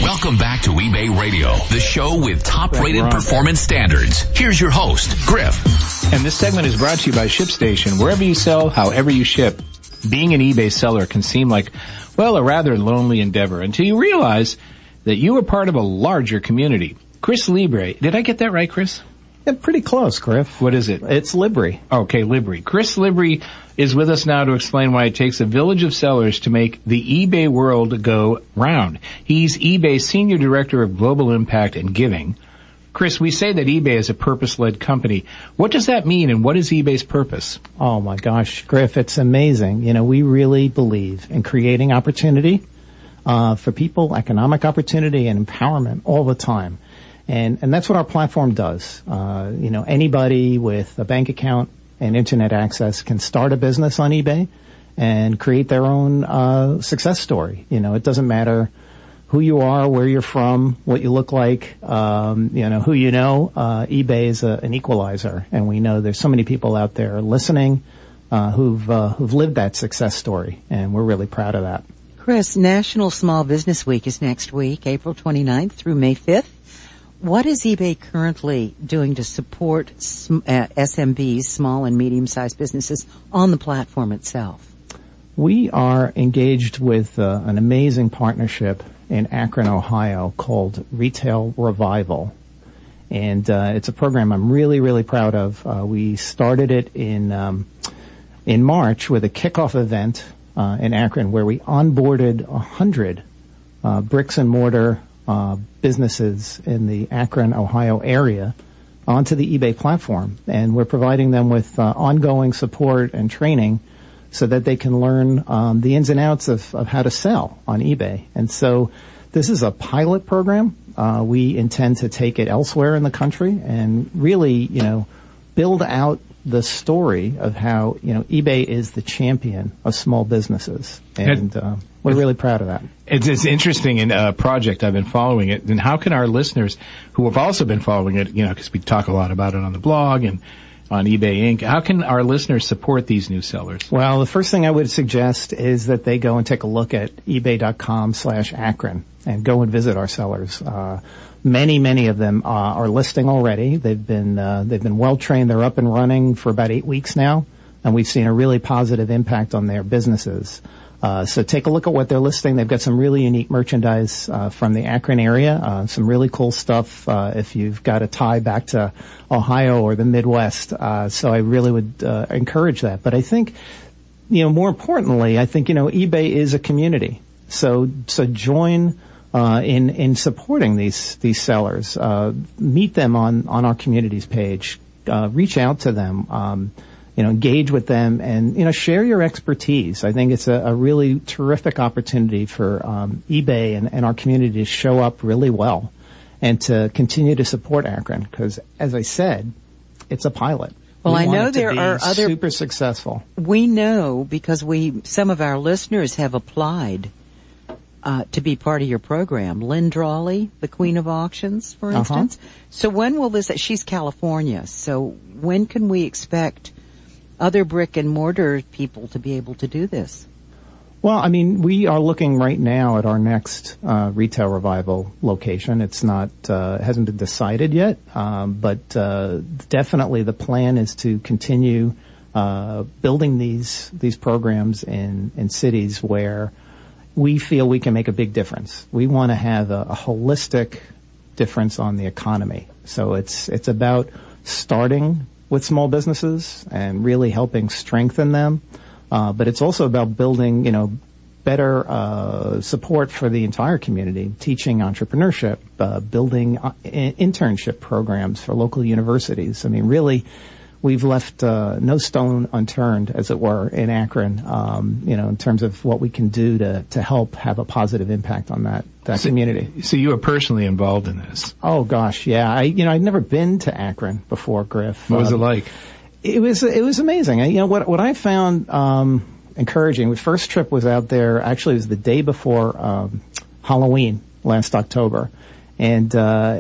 Welcome back to eBay Radio, the show with top-rated performance standards. Here's your host, Griff. And this segment is brought to you by ShipStation. Wherever you sell, however you ship, being an eBay seller can seem like, well, a rather lonely endeavor until you realize that you are part of a larger community. Chris Libre, did I get that right, Chris? Yeah, pretty close, Griff. What is it? It's Libre. Okay, Libre. Chris Libre is with us now to explain why it takes a village of sellers to make the eBay world go round. He's eBay's Senior Director of Global Impact and Giving. Chris, we say that eBay is a purpose-led company. What does that mean, and what is eBay's purpose? Oh, my gosh, Griff, it's amazing. You know, we really believe in creating opportunity for people, economic opportunity and empowerment all the time. And that's what our platform does. You know, anybody with a bank account and internet access can start a business on eBay and create their own success story. You know, it doesn't matter who you are, where you're from, what you look like, you know, who you know. eBay is an equalizer, and we know there's so many people out there listening who've lived that success story, and we're really proud of that. Chris, National Small Business Week is next week, April 29th through May 5th. What is eBay currently doing to support SMBs, small and medium-sized businesses, on the platform itself? We are engaged with an amazing partnership in Akron, Ohio called Retail Revival. And it's a program I'm really, really proud of. We started it in March with a kickoff event in Akron where we onboarded 100 bricks and mortar businesses in the Akron, Ohio area onto the eBay platform. And we're providing them with ongoing support and training so that they can learn the ins and outs of how to sell on eBay. And so this is a pilot program. We intend to take it elsewhere in the country and really, you know, build out the story of how, you know, eBay is the champion of small businesses. And we're really proud of that. It's interesting in a project. I've been following it. And how can our listeners who have also been following it, you know, because we talk a lot about it on the blog and on eBay Inc., how can our listeners support these new sellers? Well, the first thing I would suggest is that they go and take a look at ebay.com/Akron and go and visit our sellers. Many of them are listing already. They've been well trained. They're up and running for about 8 weeks now, and we've seen a really positive impact on their businesses. So take a look at what they're listing. They've got some really unique merchandise from the Akron area, some really cool stuff if you've got a tie back to Ohio or the Midwest. So I really would encourage that. But I think, you know, more importantly, I think, you know, eBay is a community. So join in supporting these sellers. Meet them on our communities page. Reach out to them. You know, engage with them and, you know, share your expertise. I think it's a really terrific opportunity for eBay and our community to show up really well and to continue to support Akron because, as I said, it's a pilot. Well, I know there are other super successful. We know because some of our listeners have applied to be part of your program. Lynn Drawley, the Queen of Auctions, for instance. So when will this? She's California. So when can we expect other brick and mortar people to be able to do this? Well, I mean, we are looking right now at our next Retail Revival location. It's not hasn't been decided yet, but definitely the plan is to continue building these programs in cities where we feel we can make a big difference. We want to have a holistic difference on the economy. So it's about starting with small businesses and really helping strengthen them. But it's also about building, you know, better support for the entire community, teaching entrepreneurship, building internship programs for local universities. I mean, really, we've left no stone unturned, as it were, in Akron, you know, in terms of what we can do to help have a positive impact on that community. So you were personally involved in this? Oh gosh, yeah. I'd never been to Akron before, Griff. What was it like? It was amazing. You know, what I found encouraging. The first trip was out there. Actually, it was the day before Halloween last October, and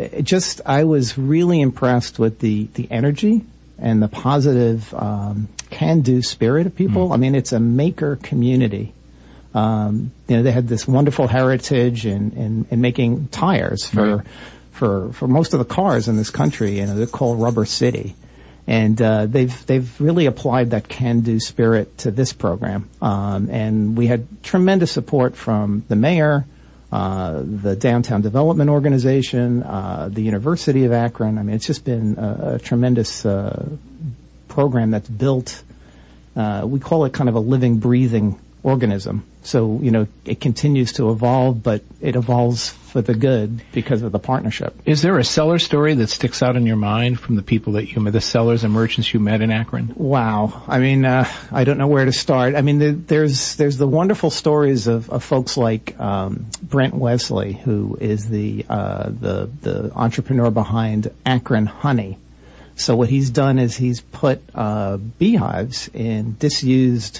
I was really impressed with the energy and the positive can-do spirit of people. I mean, it's a maker community They had this wonderful heritage in making tires for most of the cars in this country. They're called Rubber City. And they've really applied that can-do spirit to this program. And we had tremendous support from the mayor, the Downtown Development Organization, the University of Akron. I mean, it's just been a tremendous program that's built. We call it kind of a living, breathing organism. So, it continues to evolve, but it evolves for the good because of the partnership. Is there a seller story that sticks out in your mind from the people that you met, the sellers and merchants you met in Akron? Wow. I mean, I don't know where to start. I mean, there's the wonderful stories of folks like, Brent Wesley, who is the entrepreneur behind Akron Honey. So what he's done is he's put, beehives in disused,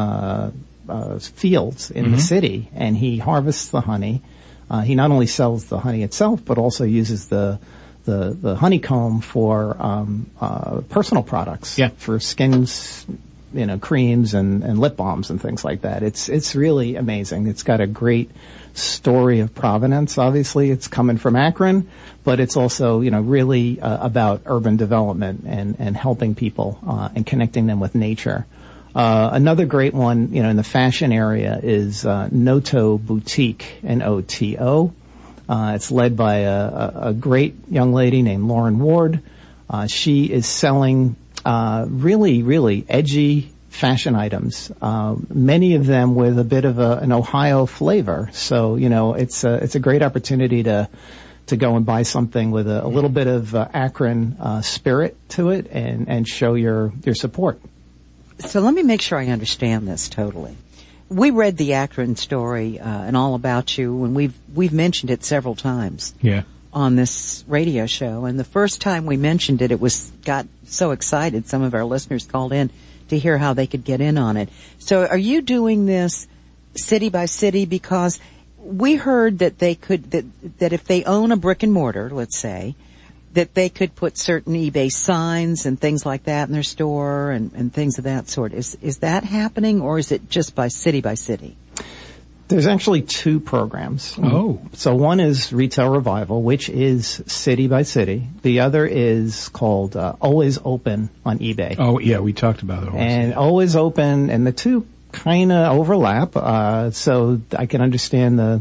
fields in the city, and he harvests the honey. He not only sells the honey itself, but also uses the honeycomb for personal products, for skins, creams and lip balms and things like that. It's really amazing. It's got a great story of provenance. Obviously, it's coming from Akron, but it's also really about urban development and helping people and connecting them with nature. Another great one, in the fashion area is Noto Boutique, N-O-T-O. It's led by a great young lady named Lauren Ward. She is selling really, really edgy fashion items, many of them with a bit of an Ohio flavor. So, it's a great opportunity to go and buy something with a little bit of Akron spirit to it and show your support. So let me make sure I understand this totally. We read the Akron story and all about you, and we've mentioned it several times on this radio show. And the first time we mentioned it, got so excited. Some of our listeners called in to hear how they could get in on it. So are you doing this city by city? Because we heard that they could that if they own a brick and mortar, let's say, that they could put certain eBay signs and things like that in their store and things of that sort. Is that happening, or is it just by city by city? There's actually two programs. Oh. So one is Retail Revival, which is city by city. The other is called Always Open on eBay. Oh, yeah, we talked about it. And Always Open, and the two kind of overlap, so I can understand the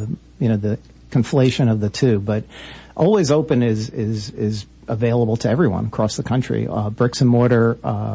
conflation of the two, but Always Open is available to everyone across the country. Bricks and mortar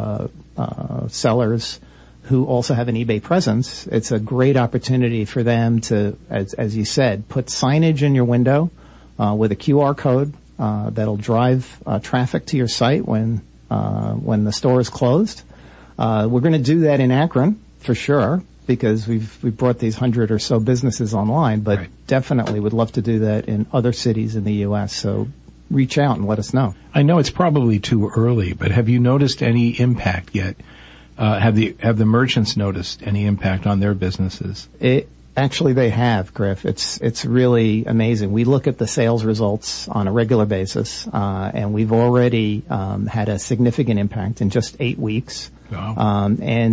sellers who also have an eBay presence. It's a great opportunity for them to, as you said, put signage in your window with a QR code that'll drive traffic to your site when the store is closed. We're going to do that in Akron for sure, because we've brought these 100 or so businesses online, but definitely would love to do that in other cities in the U.S. So reach out and let us know. I know it's probably too early, but have you noticed any impact yet? Have the merchants noticed any impact on their businesses? Actually, they have, Griff. It's really amazing. We look at the sales results on a regular basis, and we've already had a significant impact in just 8 weeks. Wow.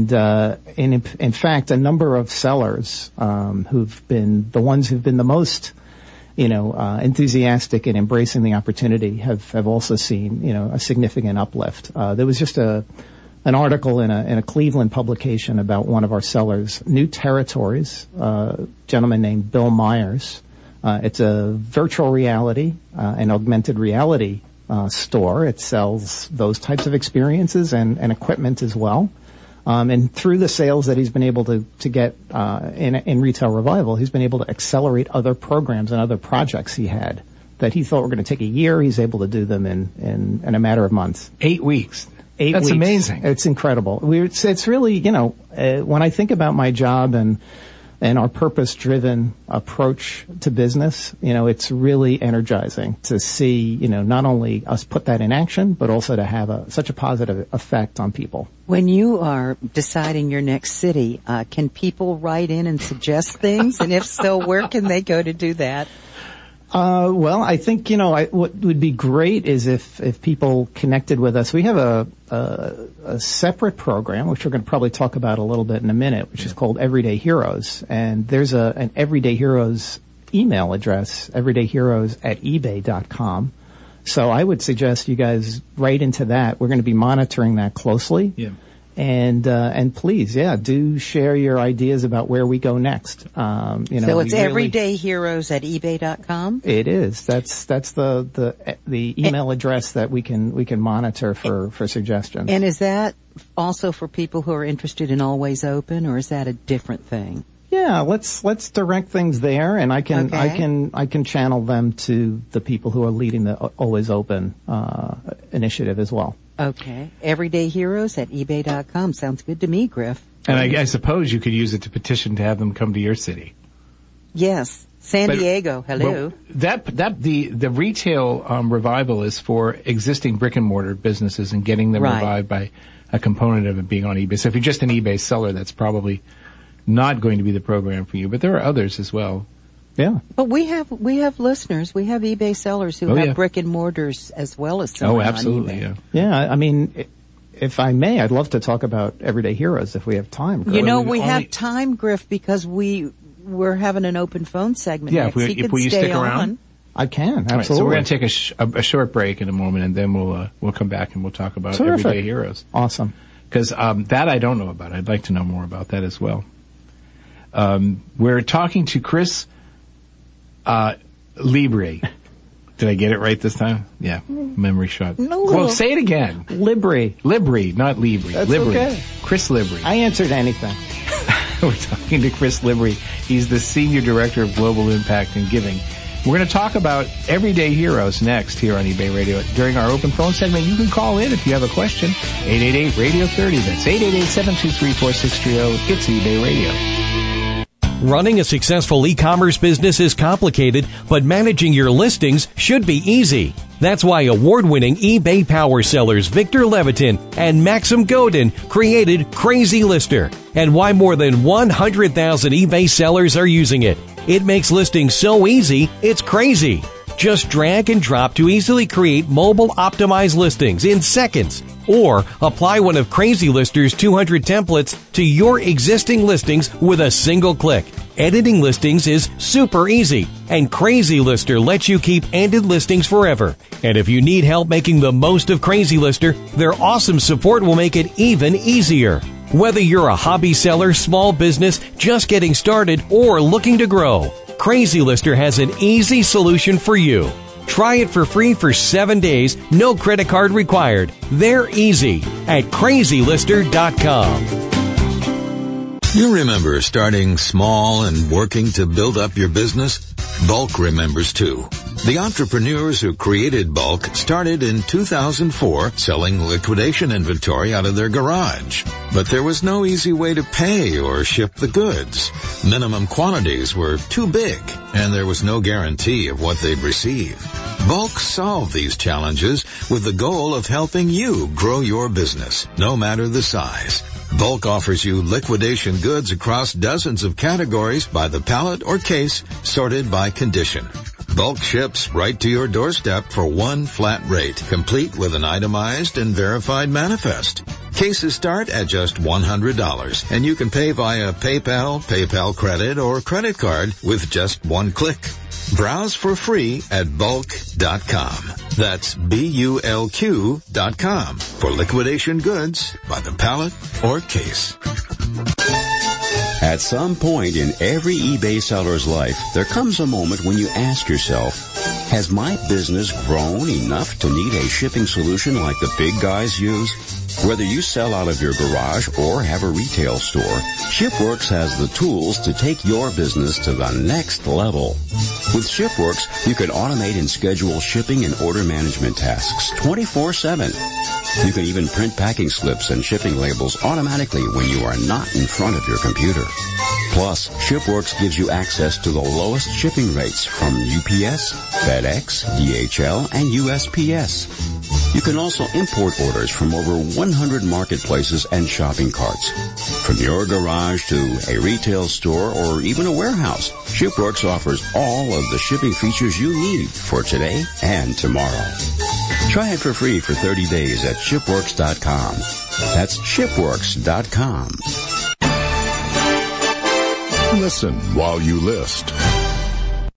In fact, a number of sellers who've been the ones who've been the most, enthusiastic in embracing the opportunity have also seen, a significant uplift. There was just an article in a Cleveland publication about one of our sellers, New Territories, a gentleman named Bill Myers. It's a virtual reality and augmented reality store. It sells those types of experiences and equipment as well. And through the sales that he's been able to get in Retail Revival, he's been able to accelerate other programs and other projects he had that he thought were going to take a year. He's able to do them in a matter of months. 8 weeks. 8 That's weeks. amazing. It's incredible. It's really, when I think about my job and our purpose-driven approach to business, it's really energizing to see, not only us put that in action, but also to have such a positive effect on people. When you are deciding your next city, can people write in and suggest things? And if so, where can they go to do that? Well, I think, what would be great is if people connected with us. We have a separate program, which we're going to probably talk about a little bit in a minute, which is called Everyday Heroes. And there's an Everyday Heroes email address, everydayheroes@ebay.com. So I would suggest you guys write into that. We're going to be monitoring that closely. Yeah. And please, do share your ideas about where we go next. So it's everydayheroes@ebay.com? It is. That's the email address that we can monitor for suggestions. And is that also for people who are interested in Always Open, or is that a different thing? Yeah, let's direct things there, and I can channel them to the people who are leading the Always Open initiative as well. Okay. Everydayheroes@ebay.com. Sounds good to me, Griff. And I suppose you could use it to petition to have them come to your city. Yes. San Diego. Hello. The retail revival is for existing brick and mortar businesses and getting them revived by a component of it being on eBay. So if you're just an eBay seller, that's probably not going to be the program for you, but there are others as well. Yeah. But we have listeners. We have eBay sellers who have brick and mortars as well as selling on absolutely, eBay. Yeah. I mean, if I may, I'd love to talk about Everyday Heroes if we have time. Griff. We have time, Griff, because we're having an open phone segment. Yeah, next. if you stick around. I can, absolutely. Right, so we're going to take a short break in a moment, and then we'll come back and we'll talk about Everyday Heroes. Awesome. Because that I don't know about. I'd like to know more about that as well. We're talking to Chris Libre. Did I get it right this time? Yeah, memory shot. No. Well, say it again. Libre, not Libre. That's Libre. Okay. Chris Libre. I answered anything. We're talking to Chris Libre. He's the Senior Director of Global Impact and Giving. We're going to talk about Everyday Heroes next here on eBay Radio. During our open phone segment, you can call in if you have a question. 888-RADIO-30. That's 888-723-4630. It's eBay Radio. Running a successful e-commerce business is complicated, but managing your listings should be easy. That's why award-winning eBay power sellers Victor Levitin and Maxim Godin created Crazy Lister, and why more than 100,000 eBay sellers are using it. It makes listing so easy, it's crazy. Just drag and drop to easily create mobile optimized listings in seconds, or apply one of Crazy Lister's 200 templates to your existing listings with a single click. Editing listings is super easy, and Crazy Lister lets you keep ended listings forever. And if you need help making the most of Crazy Lister, their awesome support will make it even easier. Whether you're a hobby seller, small business, just getting started, or looking to grow, Crazy Lister has an easy solution for you. Try it for free for 7 days, no credit card required. They're easy at crazylister.com. You remember starting small and working to build up your business? Bulk remembers too. The entrepreneurs who created Bulk started in 2004 selling liquidation inventory out of their garage. But there was no easy way to pay or ship the goods. Minimum quantities were too big, and there was no guarantee of what they'd receive. Bulk solved these challenges with the goal of helping you grow your business, no matter the size. Bulk offers you liquidation goods across dozens of categories by the pallet or case, sorted by condition. Bulk ships right to your doorstep for one flat rate, complete with an itemized and verified manifest. Cases start at just $100, and you can pay via PayPal, PayPal Credit, or credit card with just one click. Browse for free at bulk.com. That's BULQ.com for liquidation goods by the pallet or case. At some point in every eBay seller's life, there comes a moment when you ask yourself, has my business grown enough to need a shipping solution like the big guys use? Whether you sell out of your garage or have a retail store, ShipWorks has the tools to take your business to the next level. With ShipWorks, you can automate and schedule shipping and order management tasks 24/7. You can even print packing slips and shipping labels automatically when you are not in front of your computer. Plus, ShipWorks gives you access to the lowest shipping rates from UPS, FedEx, DHL, and USPS. You can also import orders from over 100 marketplaces and shopping carts. From your garage to a retail store or even a warehouse, ShipWorks offers all of the shipping features you need for today and tomorrow. Try it for free for 30 days at shipworks.com. That's shipworks.com. Listen while you list.